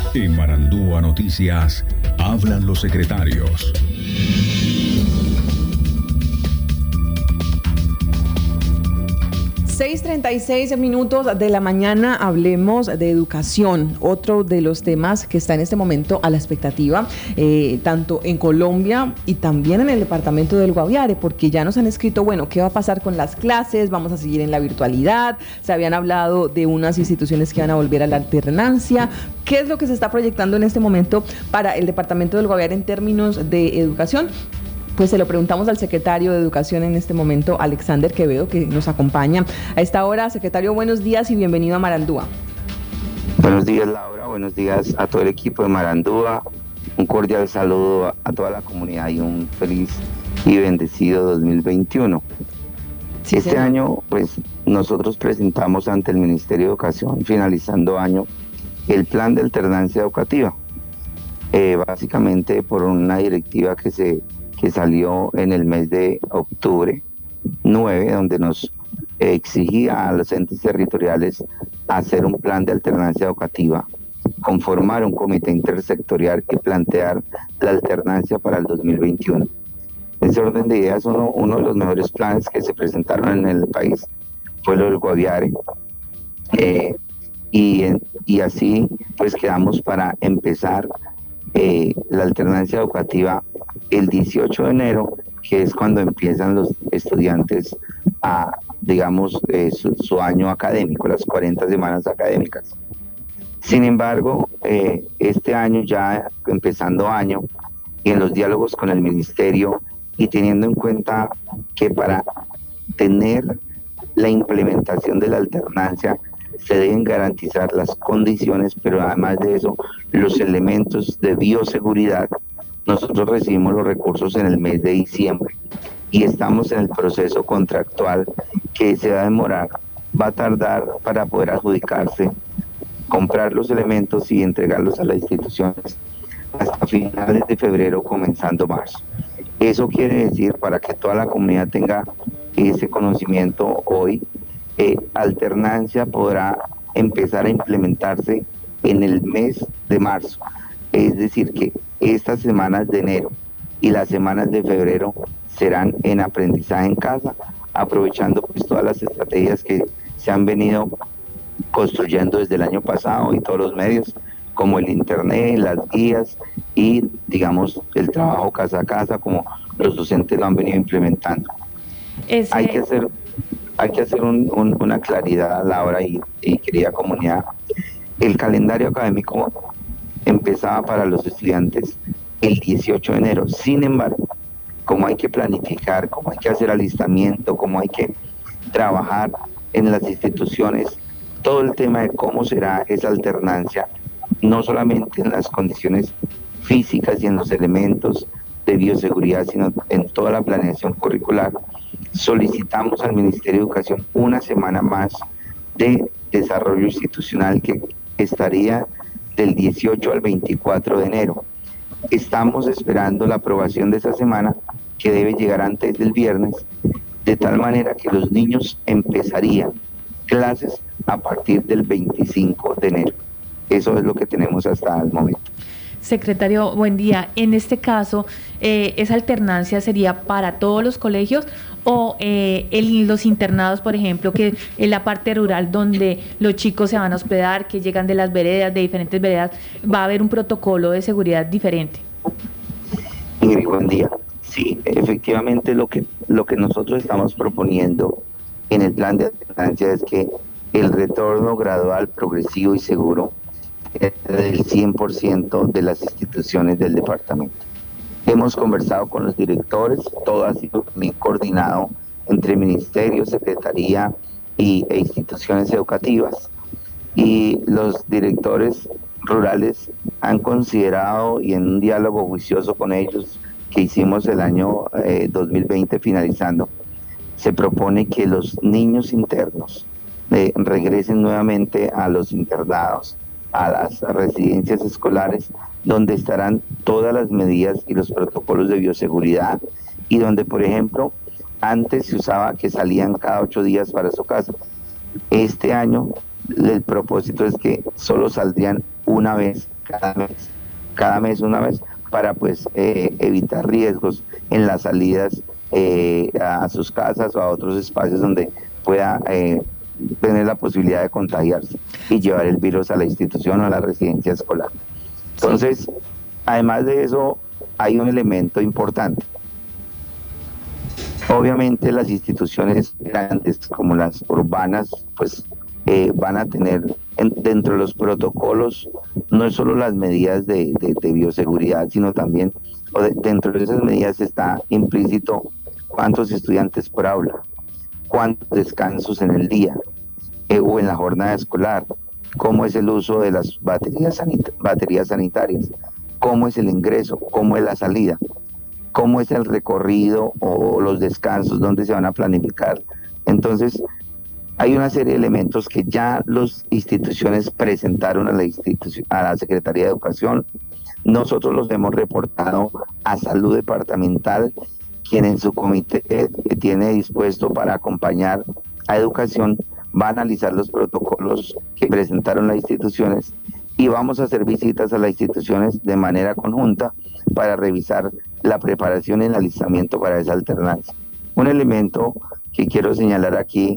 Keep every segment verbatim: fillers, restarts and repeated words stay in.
En Marandúa Noticias, hablan los secretarios. seis treinta y seis minutos de la mañana, hablemos de educación, otro de los temas que está en este momento a la expectativa, eh, tanto en Colombia y también en el departamento del Guaviare, porque ya nos han escrito, bueno, ¿qué va a pasar con las clases? ¿Vamos a seguir en la virtualidad? Se habían hablado de unas instituciones que van a volver a la alternancia. ¿Qué es lo que se está proyectando en este momento para el departamento del Guaviare en términos de educación? Pues se lo preguntamos al secretario de Educación en este momento, Alexander Quevedo, que nos acompaña a esta hora. Secretario, buenos días y bienvenido a Marandúa. Buenos días, Laura. Buenos días a todo el equipo de Marandúa. Un cordial saludo a toda la comunidad y un feliz y bendecido dos mil veintiuno. Sí, este señor. año, pues, nosotros presentamos ante el Ministerio de Educación, finalizando año, el plan de alternancia educativa. Eh, básicamente por una directiva que se que salió en el mes de octubre nueve, donde nos exigía a los entes territoriales hacer un plan de alternancia educativa, conformar un comité intersectorial que plantear la alternancia para el dos mil veintiuno. Ese orden de ideas, uno, uno de los mejores planes que se presentaron en el país fue lo del Guaviare, eh, y, y así pues quedamos para empezar eh, la alternancia educativa el dieciocho de enero, que es cuando empiezan los estudiantes a, digamos, eh, su, su año académico, las cuarenta semanas académicas. Sin embargo, eh, este año ya empezando año, y en los diálogos con el ministerio, y teniendo en cuenta que para tener la implementación de la alternancia se deben garantizar las condiciones, pero además de eso, los elementos de bioseguridad. Nosotros recibimos los recursos en el mes de diciembre y estamos en el proceso contractual que se va a demorar, va a tardar para poder adjudicarse, comprar los elementos y entregarlos a las instituciones hasta finales de febrero, comenzando marzo. Eso quiere decir, para que toda la comunidad tenga ese conocimiento hoy, eh, alternancia podrá empezar a implementarse en el mes de marzo. Es decir, que estas semanas de enero y las semanas de febrero serán en aprendizaje en casa, aprovechando pues todas las estrategias que se han venido construyendo desde el año pasado y todos los medios, como el internet, las guías y, digamos, el trabajo casa a casa, como los docentes lo han venido implementando. Ese... Hay que hacer, hay que hacer un, un, una claridad, Laura y, y querida comunidad. El calendario académico empezaba para los estudiantes el dieciocho de enero. Sin embargo, como hay que planificar, como hay que hacer alistamiento, como hay que trabajar en las instituciones, todo el tema de cómo será esa alternancia, no solamente en las condiciones físicas y en los elementos de bioseguridad, sino en toda la planeación curricular, solicitamos al Ministerio de Educación una semana más de desarrollo institucional que estaría del dieciocho al veinticuatro de enero. Estamos esperando la aprobación de esa semana, que debe llegar antes del viernes, de tal manera que los niños empezarían clases a partir del veinticinco de enero. Eso es lo que tenemos hasta el momento. Secretario, buen día. En este caso, eh, ¿esa alternancia sería para todos los colegios o eh, en los internados, por ejemplo, que en la parte rural donde los chicos se van a hospedar, que llegan de las veredas, de diferentes veredas, va a haber un protocolo de seguridad diferente? Ingrid, buen día. Sí, efectivamente lo que, lo que nosotros estamos proponiendo en el plan de alternancia es que el retorno gradual, progresivo y seguro del cien por ciento de las instituciones del departamento. Hemos conversado con los directores, todo ha sido también coordinado entre ministerio, secretaría y, e instituciones educativas. Y los directores rurales han considerado, y en un diálogo juicioso con ellos que hicimos el año eh, dos mil veinte finalizando, se propone que los niños internos eh, regresen nuevamente a los internados, a las residencias escolares, donde estarán todas las medidas y los protocolos de bioseguridad, y donde, por ejemplo, antes se usaba que salían cada ocho días para su casa. Este año el propósito es que solo saldrían una vez cada mes, cada mes una vez, para pues eh, evitar riesgos en las salidas eh, a sus casas o a otros espacios donde pueda eh, tener la posibilidad de contagiarse y llevar el virus a la institución o a la residencia escolar. Entonces, sí. Además de eso, hay un elemento importante. Obviamente las instituciones grandes como las urbanas, pues eh, van a tener en, dentro de los protocolos no es solo las medidas de, de, de bioseguridad, sino también o de, dentro de esas medidas está implícito cuántos estudiantes por aula, cuántos descansos en el día eh, o en la jornada escolar, cómo es el uso de las baterías, sanit- baterías sanitarias, cómo es el ingreso, cómo es la salida, cómo es el recorrido o los descansos, dónde se van a planificar. Entonces, hay una serie de elementos que ya las instituciones presentaron a la, institución, a la Secretaría de Educación. Nosotros los hemos reportado a Salud Departamental, quien en su comité que tiene dispuesto para acompañar a Educación va a analizar los protocolos que presentaron las instituciones y vamos a hacer visitas a las instituciones de manera conjunta para revisar la preparación y el alistamiento para esa alternancia. Un elemento que quiero señalar aquí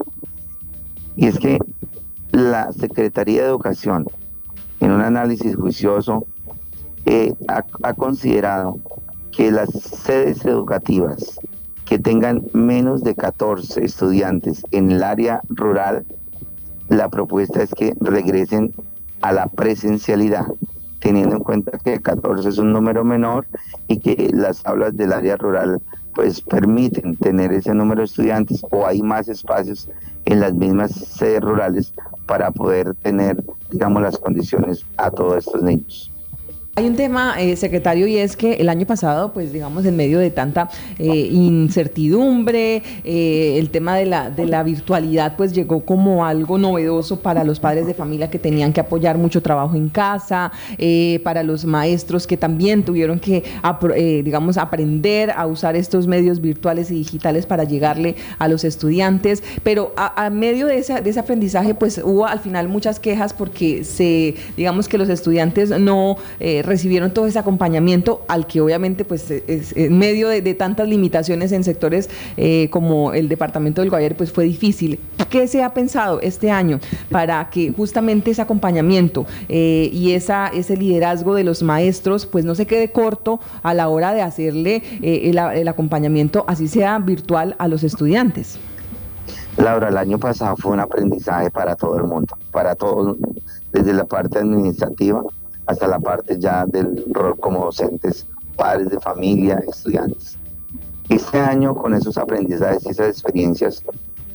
y es que la Secretaría de Educación, en un análisis juicioso, eh, ha, ha considerado que las sedes educativas que tengan menos de catorce estudiantes en el área rural, la propuesta es que regresen a la presencialidad, teniendo en cuenta que catorce es un número menor y que las aulas del área rural pues permiten tener ese número de estudiantes o hay más espacios en las mismas sedes rurales para poder tener, digamos, las condiciones a todos estos niños. Hay un tema, eh, secretario, y es que el año pasado, pues digamos, en medio de tanta eh, incertidumbre, eh, el tema de la, de la virtualidad, pues llegó como algo novedoso para los padres de familia que tenían que apoyar mucho trabajo en casa, eh, para los maestros que también tuvieron que, eh, digamos, aprender a usar estos medios virtuales y digitales para llegarle a los estudiantes, pero a, a medio de, esa, de ese aprendizaje, pues hubo al final muchas quejas porque se, digamos que los estudiantes no eh, recibieron todo ese acompañamiento al que obviamente pues es, en medio de, de tantas limitaciones en sectores eh, como el departamento del Guaviare pues fue difícil. ¿Qué se ha pensado este año para que justamente ese acompañamiento eh, y esa, ese liderazgo de los maestros pues no se quede corto a la hora de hacerle eh, el, el acompañamiento, así sea virtual, a los estudiantes? Laura, el año pasado fue un aprendizaje para todo el mundo, para todos, desde la parte administrativa hasta la parte ya del rol como docentes, padres de familia, estudiantes. Este año, con esos aprendizajes y esas experiencias,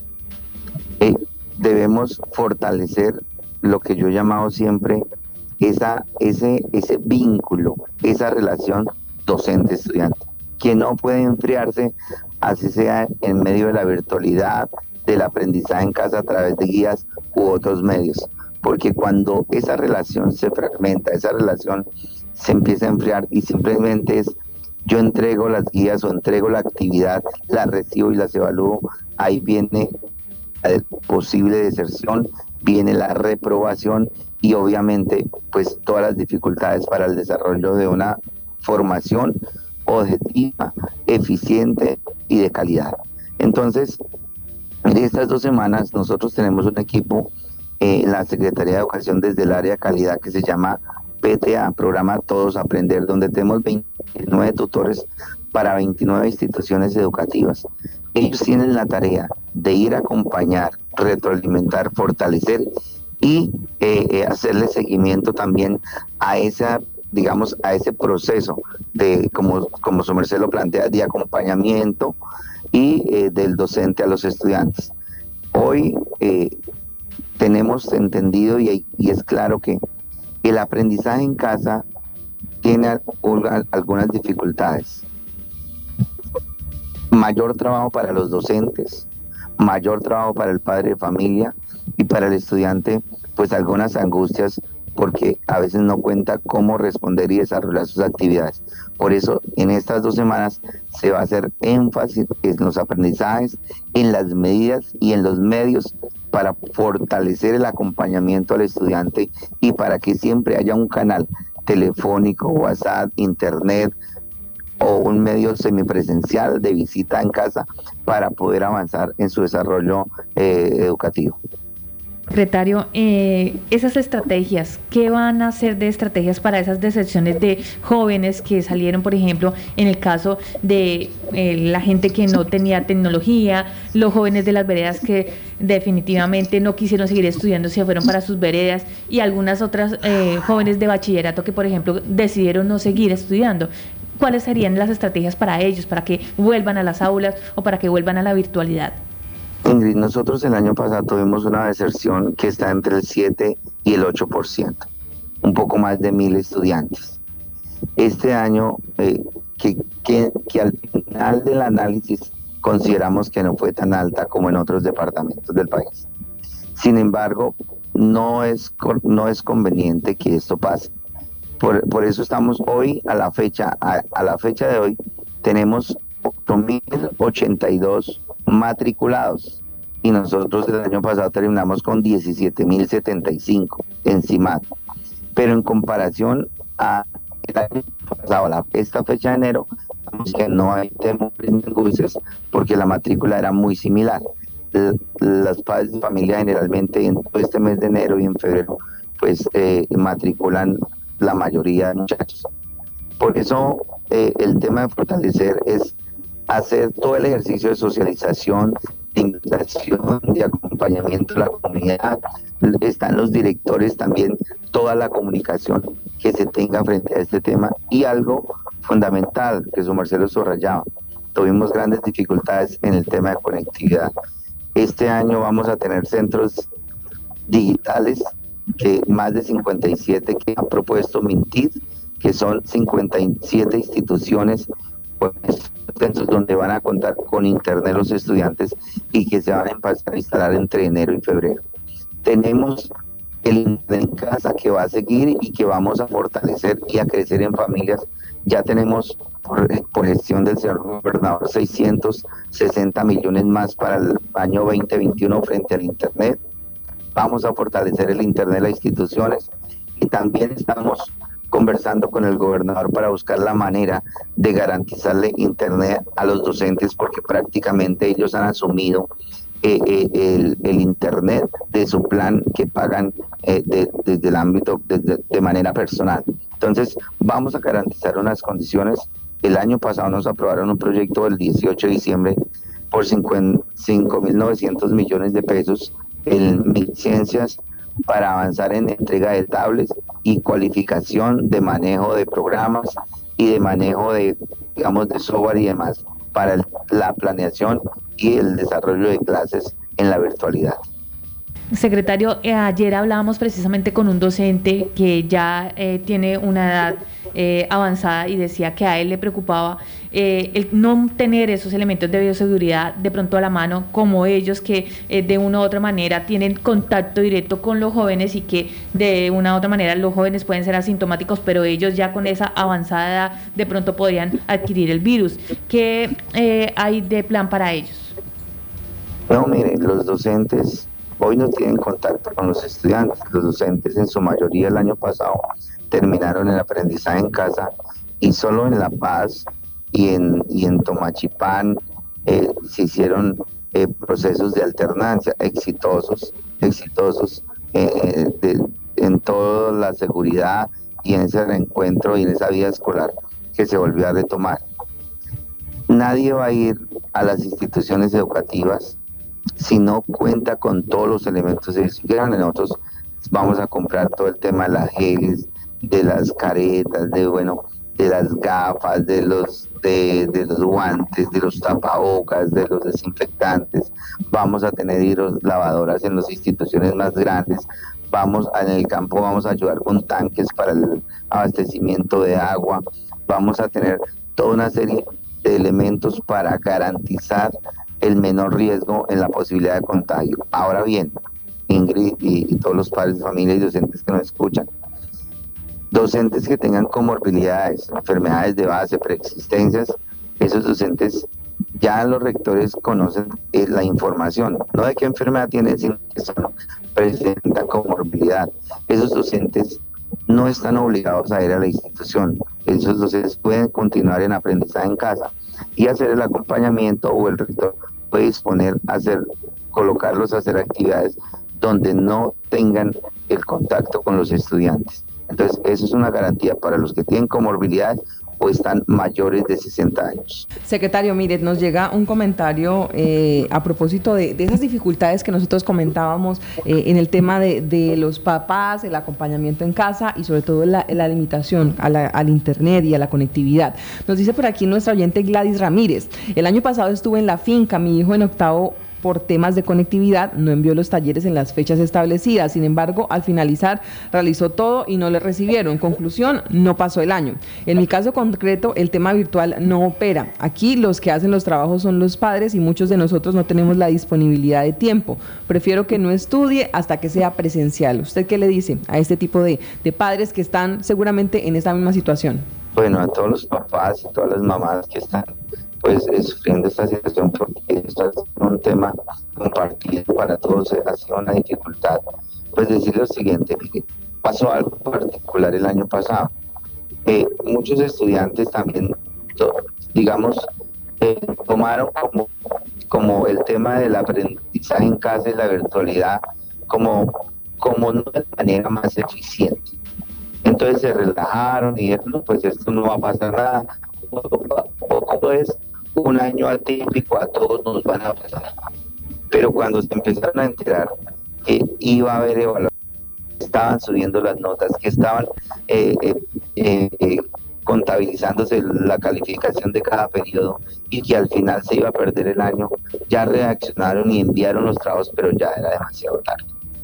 eh, debemos fortalecer lo que yo he llamado siempre esa, ese, ese vínculo, esa relación docente-estudiante, que no puede enfriarse, así sea en medio de la virtualidad, del aprendizaje en casa a través de guías u otros medios. Porque cuando esa relación se fragmenta, esa relación se empieza a enfriar y simplemente es yo entrego las guías o entrego la actividad, las recibo y las evalúo, ahí viene la posible deserción, viene la reprobación y obviamente pues todas las dificultades para el desarrollo de una formación objetiva, eficiente y de calidad. Entonces, en estas dos semanas nosotros tenemos un equipo en eh, la Secretaría de Educación desde el área de calidad que se llama P T A, Programa Todos Aprender, donde tenemos veintinueve tutores para veintinueve instituciones educativas. Ellos tienen la tarea de ir a acompañar, retroalimentar, fortalecer y eh, eh, hacerle seguimiento también a esa, digamos, a ese proceso de, como, como su merced lo plantea, de acompañamiento y eh, del docente a los estudiantes. Hoy eh, tenemos entendido y, y es claro que el aprendizaje en casa tiene algunas dificultades. Mayor trabajo para los docentes, mayor trabajo para el padre de familia y para el estudiante, pues algunas angustias porque a veces no cuenta cómo responder y desarrollar sus actividades. Por eso, en estas dos semanas se va a hacer énfasis en los aprendizajes, en las medidas y en los medios para fortalecer el acompañamiento al estudiante y para que siempre haya un canal telefónico, WhatsApp, internet o un medio semipresencial de visita en casa para poder avanzar en su desarrollo eh, educativo. Secretario, eh, esas estrategias, ¿qué van a hacer de estrategias para esas deserciones de jóvenes que salieron, por ejemplo, en el caso de eh, la gente que no tenía tecnología, los jóvenes de las veredas que definitivamente no quisieron seguir estudiando, se fueron para sus veredas, y algunas otras eh, jóvenes de bachillerato que, por ejemplo, decidieron no seguir estudiando? ¿Cuáles serían las estrategias para ellos, para que vuelvan a las aulas o para que vuelvan a la virtualidad? Ingrid, nosotros el año pasado tuvimos una deserción que está entre el siete y el ocho por ciento, un poco más de mil estudiantes. Este año, eh, que, que, que al final del análisis consideramos que no fue tan alta como en otros departamentos del país. Sin embargo, no es, no es conveniente que esto pase. Por, por eso estamos hoy, a la fecha, a, a la fecha de hoy, tenemos ocho mil ochenta y dos matriculados y nosotros el año pasado terminamos con diecisiete mil setenta y cinco en CIMAT, pero en comparación a el año pasado, a esta fecha de enero, vemos que no hay temores ni angusties porque la matrícula era muy similar. Las padres de familia generalmente en todo este mes de enero y en febrero pues eh, matriculan la mayoría de muchachos. Por eso eh, el tema de fortalecer es hacer todo el ejercicio de socialización, de invitación, de acompañamiento a la comunidad. Están los directores también, toda la comunicación que se tenga frente a este tema. Y algo fundamental que su Marcelo subrayaba, tuvimos grandes dificultades en el tema de conectividad. Este año vamos a tener centros digitales, que más de cincuenta y siete que han propuesto Mintit, que son cincuenta y siete instituciones pues, donde van a contar con internet los estudiantes y que se van a empezar a instalar entre enero y febrero. Tenemos el internet en casa que va a seguir y que vamos a fortalecer y a crecer en familias. Ya tenemos por, por gestión del señor gobernador seiscientos sesenta millones más para el año veinte veintiuno frente al internet. Vamos a fortalecer el internet de las instituciones y también estamos conversando con el gobernador para buscar la manera de garantizarle internet a los docentes porque prácticamente ellos han asumido eh, eh, el, el internet de su plan que pagan eh, de, desde el ámbito de, de, de manera personal. Entonces vamos a garantizar unas condiciones. El año pasado nos aprobaron un proyecto el dieciocho de diciembre por cinco mil novecientos millones de pesos en ciencias para avanzar en entrega de tablets y cualificación de manejo de programas y de manejo de, digamos, de software y demás para el, la planeación y el desarrollo de clases en la virtualidad. Secretario, eh, ayer hablábamos precisamente con un docente que ya eh, tiene una edad eh, avanzada y decía que a él le preocupaba eh, el no tener esos elementos de bioseguridad de pronto a la mano, como ellos que eh, de una u otra manera tienen contacto directo con los jóvenes y que de una u otra manera los jóvenes pueden ser asintomáticos, pero ellos ya con esa avanzada edad de pronto podrían adquirir el virus. ¿Qué eh, hay de plan para ellos? No, mire, los docentes hoy no tienen contacto con los estudiantes. Los docentes en su mayoría el año pasado terminaron el aprendizaje en casa y solo en La Paz y en, y en Tomachipán eh, se hicieron eh, procesos de alternancia exitosos, exitosos eh, de, en toda la seguridad y en ese reencuentro y en esa vida escolar que se volvió a retomar. Nadie va a ir a las instituciones educativas si no cuenta con todos los elementos. Si nosotros vamos a comprar todo el tema de las geles, de las caretas, de bueno, de las gafas, de los de, de los guantes, de los tapabocas, de los desinfectantes. Vamos a tener hidros lavadoras en las instituciones más grandes. Vamos en el campo vamos a ayudar con tanques para el abastecimiento de agua. Vamos a tener toda una serie de elementos para garantizar el menor riesgo en la posibilidad de contagio. Ahora bien, Ingrid y, y todos los padres de familia y docentes que nos escuchan, docentes que tengan comorbilidades, enfermedades de base, preexistencias, esos docentes ya los rectores conocen eh, la información, no de qué enfermedad tienen, sino que son, presentan comorbilidad. Esos docentes no están obligados a ir a la institución, esos docentes pueden continuar en aprendizaje en casa y hacer el acompañamiento, o el rector puede disponer a hacer, colocarlos a hacer actividades donde no tengan el contacto con los estudiantes. Entonces, eso es una garantía para los que tienen comorbilidades o están mayores de sesenta años. Secretario, mire, nos llega un comentario eh, a propósito de, de esas dificultades que nosotros comentábamos eh, en el tema de, de los papás, el acompañamiento en casa y sobre todo la, la limitación a la, al internet y a la conectividad. Nos dice por aquí nuestra oyente Gladys Ramírez: el año pasado estuve en la finca, mi hijo en octavo, por temas de conectividad no envió los talleres en las fechas establecidas, sin embargo al finalizar realizó todo y no le recibieron. En conclusión, no pasó el año. En mi caso concreto, el tema virtual no opera. Aquí los que hacen los trabajos son los padres y muchos de nosotros no tenemos la disponibilidad de tiempo. Prefiero que no estudie hasta que sea presencial. ¿Usted qué le dice a este tipo de, de padres que están seguramente en esta misma situación? Bueno, a todos los papás y todas las mamás que están pues sufriendo esta situación, porque esto es un tema compartido para todos, ha sido una dificultad, pues decir lo siguiente: que pasó algo particular el año pasado. Eh, muchos estudiantes también, digamos, eh, tomaron como, como el tema del aprendizaje en casa y la virtualidad como, como no de manera más eficiente. Entonces se relajaron y dijeron, no, pues esto no va a pasar nada, o, o como es un año atípico, a todos nos van a pasar. Pero cuando se empezaron a enterar que iba a haber evaluación, estaban subiendo las notas, que estaban eh, eh, eh, contabilizándose la calificación de cada periodo y que al final se iba a perder el año, ya reaccionaron y enviaron los trabajos, pero ya era demasiado tarde.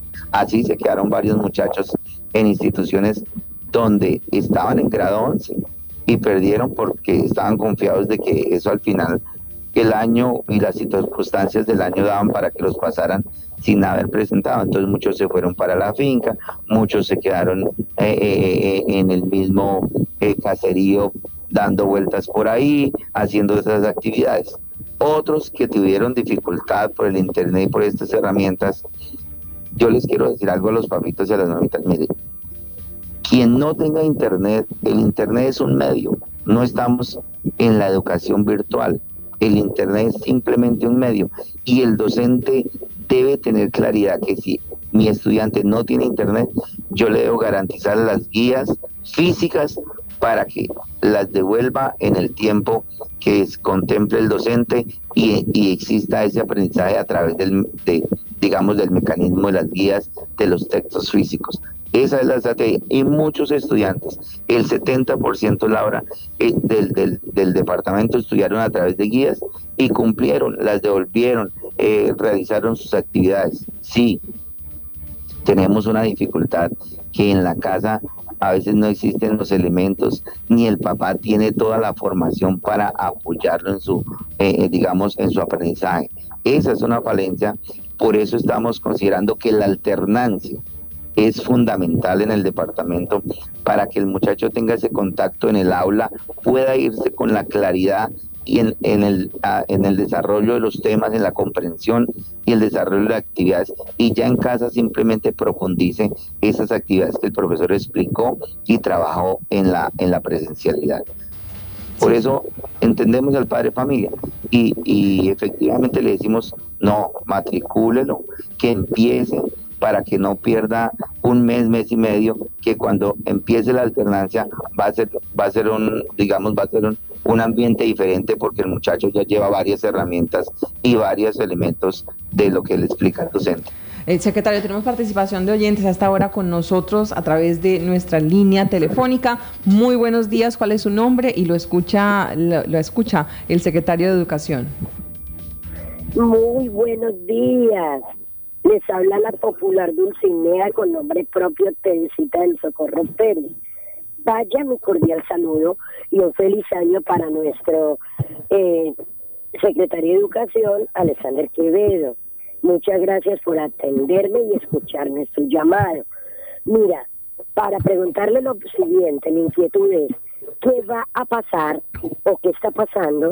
Así se quedaron varios muchachos en instituciones donde estaban en grado once y perdieron porque estaban confiados de que eso al final, el año y las circunstancias del año daban para que los pasaran sin haber presentado. Entonces muchos se fueron para la finca, muchos se quedaron eh, eh, en el mismo eh, caserío dando vueltas por ahí, haciendo esas actividades. Otros que tuvieron dificultad por el internet y por estas herramientas, yo les quiero decir algo a los papitos y a las mamitas: miren, quien no tenga internet, el internet es un medio, no estamos en la educación virtual, el internet es simplemente un medio y el docente debe tener claridad que si mi estudiante no tiene internet, yo le debo garantizar las guías físicas para que las devuelva en el tiempo que es, contemple el docente y, y exista ese aprendizaje a través del, de, digamos, del mecanismo de las guías de los textos físicos. Esa es la estrategia. Y muchos estudiantes, el setenta por ciento, Laura, eh, del, del, del departamento estudiaron a través de guías y cumplieron, las devolvieron, eh, realizaron sus actividades. Sí, tenemos una dificultad que en la casa a veces no existen los elementos, ni el papá tiene toda la formación para apoyarlo en su, eh, digamos, en su aprendizaje. Esa es una falencia, por eso estamos considerando que la alternancia es fundamental en el departamento para que el muchacho tenga ese contacto en el aula, pueda irse con la claridad y en, en, el, a, en el desarrollo de los temas, en la comprensión y el desarrollo de actividades, y ya en casa simplemente profundice esas actividades que el profesor explicó y trabajó en la, en la presencialidad. Por eso entendemos al padre de familia y, y efectivamente le decimos, no, matricúlelo, que empiece, para que no pierda un mes, mes y medio, que cuando empiece la alternancia va a ser, va a ser un, digamos, va a ser un, un ambiente diferente, porque el muchacho ya lleva varias herramientas y varios elementos de lo que le explica el docente. Eh, secretario, tenemos participación de oyentes hasta ahora con nosotros a través de nuestra línea telefónica. Muy buenos días, ¿cuál es su nombre? Y lo escucha, lo, lo escucha el secretario de Educación. Muy buenos días. Les habla la popular Dulcinea con nombre propio, Teresita del Socorro Pérez. Vaya mi cordial saludo y un feliz año para nuestro eh, secretario de Educación, Alexander Quevedo. Muchas gracias por atenderme y escucharme su llamado. Mira, para preguntarle lo siguiente, mi inquietud es, ¿qué va a pasar o qué está pasando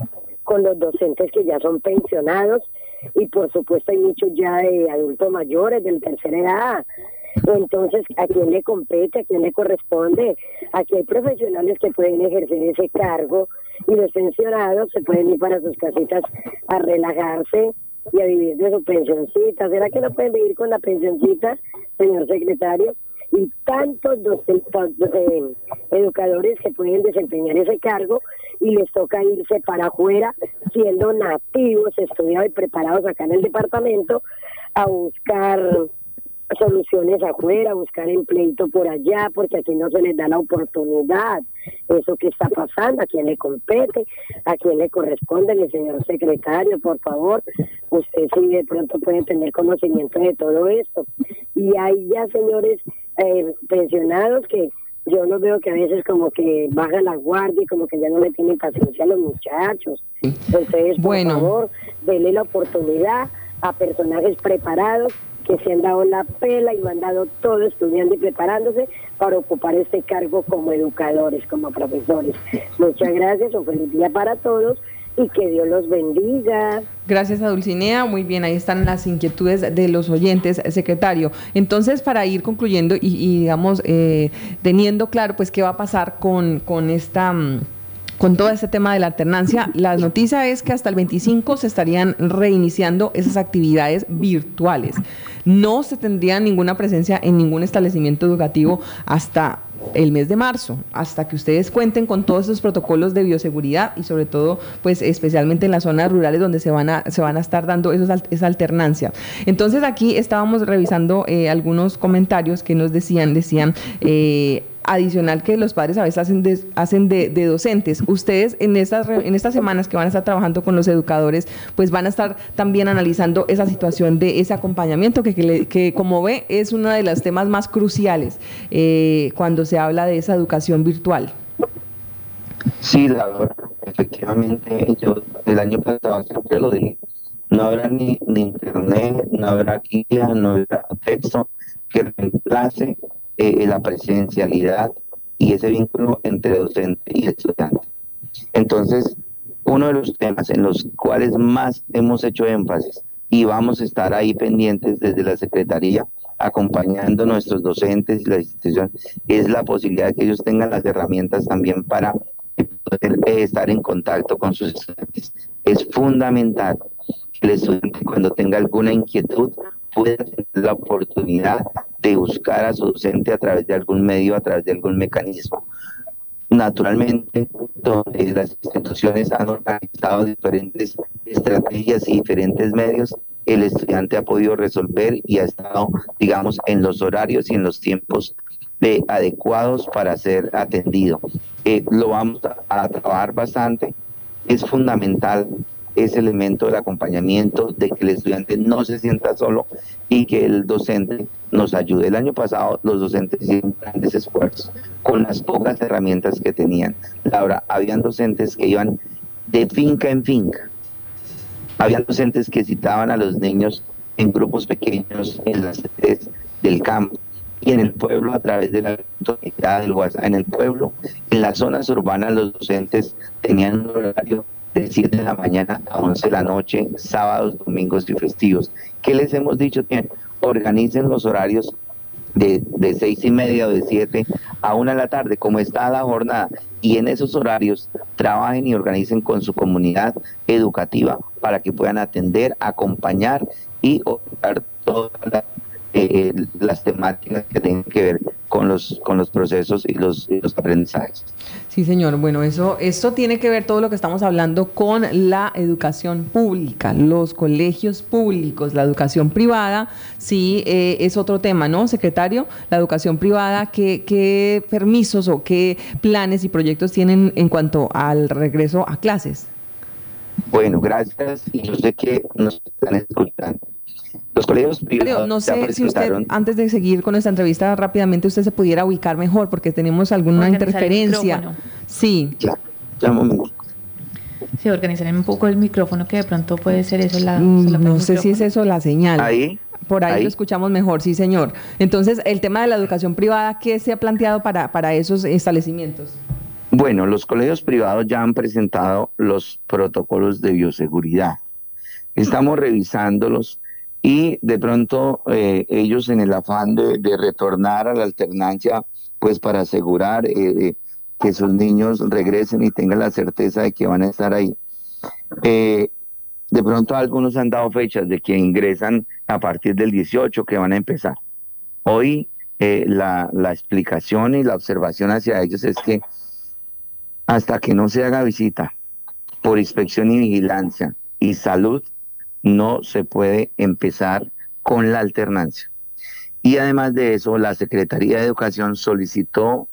con los docentes que ya son pensionados y por supuesto hay muchos ya de adultos mayores, de tercera edad. Entonces, ¿a quién le compete? ¿A quién le corresponde? Aquí hay profesionales que pueden ejercer ese cargo y los pensionados se pueden ir para sus casitas a relajarse y a vivir de su pensioncita. ¿Será que no pueden vivir con la pensioncita, señor secretario? Y tantos docentes, eh, educadores que pueden desempeñar ese cargo y les toca irse para afuera, siendo nativos, estudiados y preparados acá en el departamento, a buscar soluciones afuera, buscar empleito por allá, porque aquí no se les da la oportunidad. Eso que está pasando, ¿a quién le compete? ¿A quién le corresponde? Mi señor secretario, por favor, usted sí de pronto puede tener conocimiento de todo esto. Y hay ya señores eh, pensionados que yo los veo que a veces como que bajan la guardia y como que ya no le tienen paciencia a los muchachos. Entonces, por bueno. favor, denle la oportunidad a personajes preparados que se han dado la pela y lo han dado todo estudiando y preparándose para ocupar este cargo como educadores, como profesores. Muchas gracias, un feliz día para todos y que Dios los bendiga. Gracias a Dulcinea, muy bien, ahí están las inquietudes de los oyentes, secretario. Entonces, para ir concluyendo y, y digamos, eh, teniendo claro pues qué va a pasar con, con esta... Con todo este tema de la alternancia, la noticia es que hasta el veinticinco se estarían reiniciando esas actividades virtuales. No se tendría ninguna presencia en ningún establecimiento educativo hasta el mes de marzo, hasta que ustedes cuenten con todos esos protocolos de bioseguridad y sobre todo, pues especialmente en las zonas rurales donde se van a, se van a estar dando esos, esa alternancia. Entonces aquí estábamos revisando eh, algunos comentarios que nos decían, decían... Eh, adicional que los padres a veces hacen de, hacen de, de docentes. Ustedes en estas en estas semanas que van a estar trabajando con los educadores, pues van a estar también analizando esa situación de ese acompañamiento que, que, le, que como ve, es uno de los temas más cruciales eh, cuando se habla de esa educación virtual. Sí, la verdad, efectivamente, yo el año pasado siempre lo dije, no habrá ni, ni internet, no habrá guía, no habrá texto que reemplace Eh, la presencialidad y ese vínculo entre docente y estudiante. Entonces, uno de los temas en los cuales más hemos hecho énfasis y vamos a estar ahí pendientes desde la Secretaría, acompañando a nuestros docentes y las instituciones, es la posibilidad de que ellos tengan las herramientas también para poder eh, estar en contacto con sus estudiantes. Es fundamental que el estudiante, cuando tenga alguna inquietud, pueda tener la oportunidad de buscar a su docente a través de algún medio, a través de algún mecanismo. Naturalmente, donde las instituciones han organizado diferentes estrategias y diferentes medios, el estudiante ha podido resolver y ha estado, digamos, en los horarios y en los tiempos de, adecuados para ser atendido. Eh, lo vamos a, a trabajar bastante. Es fundamental ese elemento del acompañamiento, de que el estudiante no se sienta solo y que el docente nos ayude. El año pasado los docentes hicieron grandes esfuerzos con las pocas herramientas que tenían. Laura, habían docentes que iban de finca en finca, habían docentes que citaban a los niños en grupos pequeños en las sedes del campo y en el pueblo a través de la comunidad del WhatsApp. En el pueblo, en las zonas urbanas, los docentes tenían un horario de siete de la mañana a once de la noche, sábados, domingos y festivos. ¿Qué les hemos dicho? Que organicen los horarios de, de seis y media o de siete a una de la tarde, como está la jornada, y en esos horarios trabajen y organicen con su comunidad educativa para que puedan atender, acompañar y otorgar todas las, eh, las temáticas que tienen que ver con los con los procesos y los, y los aprendizajes. Sí, señor. Bueno, eso esto tiene que ver todo lo que estamos hablando con la educación pública, los colegios públicos, la educación privada, sí, eh, es otro tema, ¿no, secretario? La educación privada, ¿qué, qué permisos o qué planes y proyectos tienen en cuanto al regreso a clases? Bueno, gracias. Y yo sé que nos están escuchando. Los colegios privados. No sé si usted, antes de seguir con esta entrevista, rápidamente usted se pudiera ubicar mejor, porque tenemos alguna Organizar interferencia. Sí. Ya, ya un momento. Sí, organizar un poco el micrófono, que de pronto puede ser eso la... Mm, no sé si es eso la señal. Ahí. Por ahí, ahí lo escuchamos mejor, sí, señor. Entonces, el tema de la educación privada, ¿qué se ha planteado para, para esos establecimientos? Bueno, los colegios privados ya han presentado los protocolos de bioseguridad. Estamos revisándolos y de pronto eh, ellos en el afán de, de retornar a la alternancia, pues para asegurar eh, que sus niños regresen y tengan la certeza de que van a estar ahí. Eh, de pronto algunos han dado fechas de que ingresan a partir del dieciocho, que van a empezar. Hoy eh, la, la explicación y la observación hacia ellos es que hasta que no se haga visita por inspección y vigilancia y salud, no se puede empezar con la alternancia. Y además de eso, la Secretaría de Educación solicitó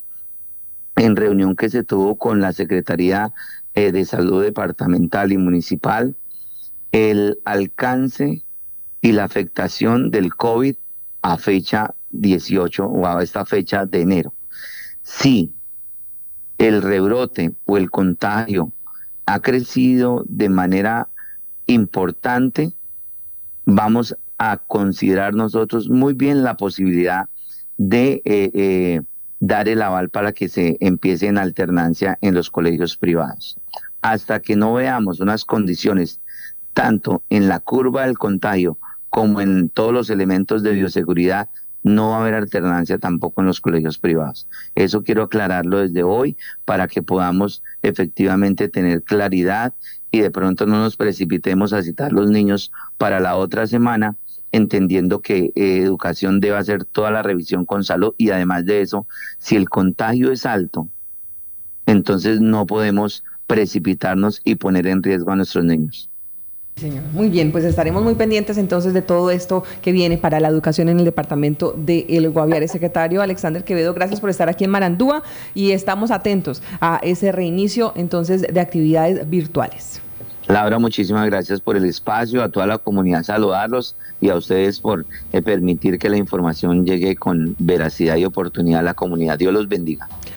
en reunión que se tuvo con la Secretaría eh, de Salud Departamental y Municipal el alcance y la afectación del COVID a fecha dieciocho o a esta fecha de enero. Si el rebrote o el contagio ha crecido de manera importante, vamos a considerar nosotros muy bien la posibilidad de eh, eh, dar el aval para que se empiece en alternancia en los colegios privados. Hasta que no veamos unas condiciones, tanto en la curva del contagio como en todos los elementos de bioseguridad, no va a haber alternancia tampoco en los colegios privados. Eso quiero aclararlo desde hoy para que podamos efectivamente tener claridad y de pronto no nos precipitemos a citar los niños para la otra semana, entendiendo que eh, educación debe hacer toda la revisión con salud y además de eso, si el contagio es alto, entonces no podemos precipitarnos y poner en riesgo a nuestros niños. Señor. Muy bien, pues estaremos muy pendientes entonces de todo esto que viene para la educación en el departamento de El Guaviare. Secretario Alexander Quevedo, gracias por estar aquí en Marandúa y estamos atentos a ese reinicio entonces de actividades virtuales. Laura, muchísimas gracias por el espacio, a toda la comunidad saludarlos y a ustedes por eh, permitir que la información llegue con veracidad y oportunidad a la comunidad. Dios los bendiga.